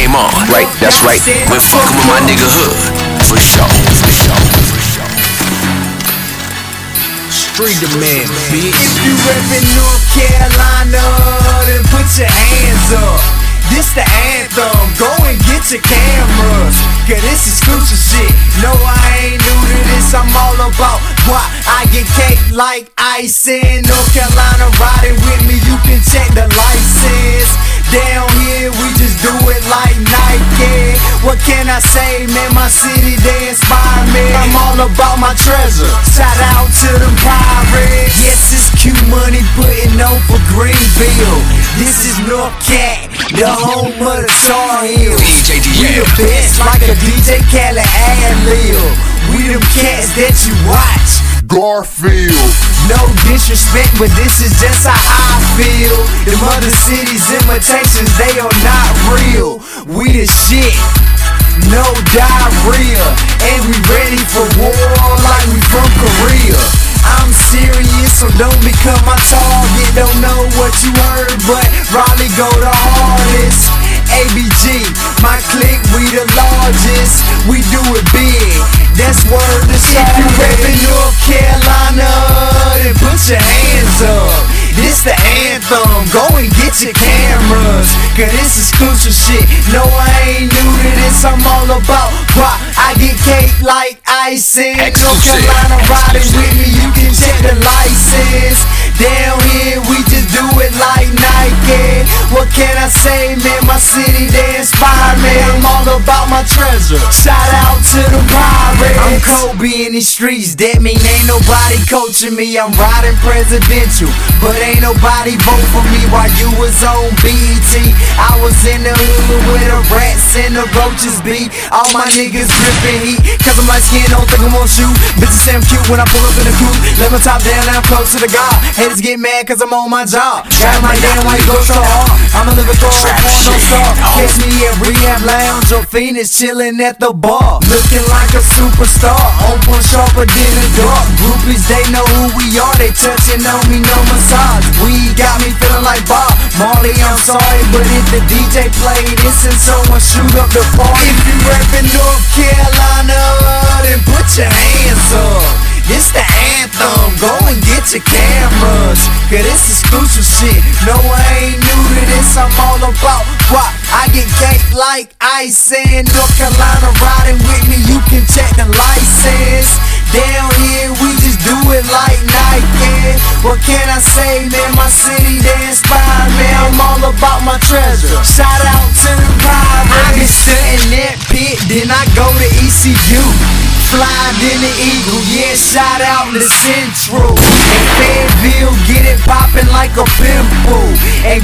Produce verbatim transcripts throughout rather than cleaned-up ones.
came on. Right, that's right. We're fucking with my nigga Hood. For sure, for sure, for sure. Street demand, bitch. If you reppin' North Carolina, then put your hands up. This the anthem, go and get your cameras, cause this is exclusive shit. No, I ain't new to this, I'm all about what I get cake like ice in North Carolina. Riding with me, you can check the license. Down here, we just do it like Nike. What can I say, man, my city, they inspire me. I'm all about my treasure, shout out to them pirates. Yes, it's Q Money putting on for Greenville. This is North Cat, the home of the Tar Heels. We the best, like a D J Khaled ad-lib. We them cats that you watch. Garfield. No disrespect, but this is just how I feel. Them other cities' imitations, they are not real. We the shit, no diarrhea. And we ready for war like we from Korea. I'm serious, so don't become my target. Don't know what you heard, but Raleigh go the hardest. A B G, my clique, we the largest. We do it big, that's word to say. If you reppin' North Carolina, then put your hands up. This the anthem, go and get your cameras, cause this is exclusive shit. No, I ain't new to this, I'm all about what I get cake like icing. North Carolina riding with me, you can check the license. Down here, we just do it like Nike. What can I say, man, my city, they inspire me. I'm all about my treasure, shout out to the pirates. I'm Kobe in these streets, that mean ain't nobody coaching me. I'm riding presidential, but ain't nobody vote for me while you was on B E T. I was in the hood where the rats and the roaches be. All my niggas drippin' heat, cause I'm light skinned, don't think I'm on shoot. Bitches say I'm cute when I pull up in the coupe. Let my top down, now I'm close to the God. Haters get mad cause I'm on my job. Got my damn white go so hard, I'ma live it for a no star. Catch me at Rehab Lounge or Phoenix chillin' at the bar, looking like a superstar. On point sharper than a dart. Groupies, they know who we are, they touchin' on me, no massage. We got me feeling like Bob Marley, I'm sorry, but if the D J play this and someone shoot up the party. If you reppin' North Carolina, then put your hands up. This the anthem, go and get your cameras, cause this is exclusive shit. No, I ain't new to this, I'm all about what I get cake like icing. North Carolina riding with me, you can check the license. Down here, we just do it like Nike. What can I say, man, my city, they inspire me. I'm all about my treasure, shout out to the pirates. I be sitting that pit, then I go to E C U. Fly in the Eagle, yeah, shout out to Central. And Fayetteville, get it poppin' like a pimple. And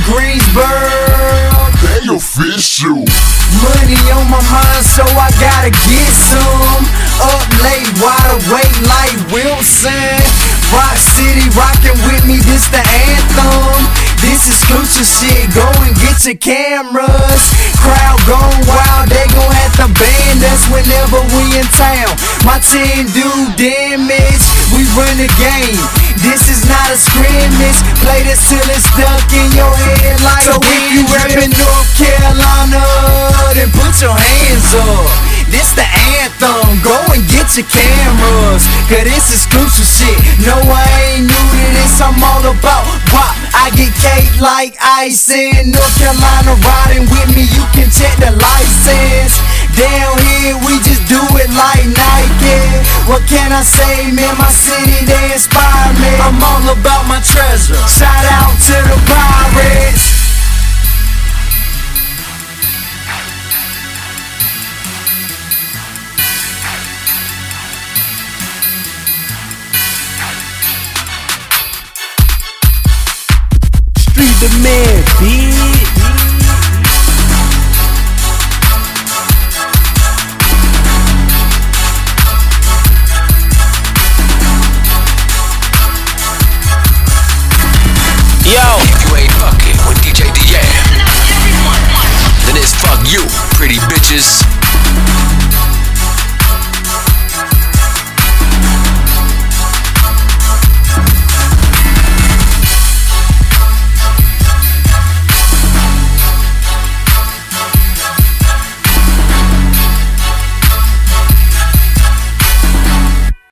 Greensboro, they official. Money on my mind, so I gotta get some. Up late, wide awake like Wilson. Rock City rockin' with me, this the anthem. This exclusive shit, go and get your cameras. Crowd gone wild, they gon' have to ban us whenever we in town. My team do damage, we run the game. This is not a scrimmage, play this till it's stuck in your head like so if you reppin' North Carolina, then put your hands up. This the anthem, go and get your cameras, cause this exclusive shit. No, I ain't new to this, I'm all about pop. I get cake like icing. North Carolina riding with me, you can check the license. Down here, we just do it like Nike. What can I say, man, my city, they inspire me. I'm all about my treasure, shout out to the pirates. Street demand, bitch.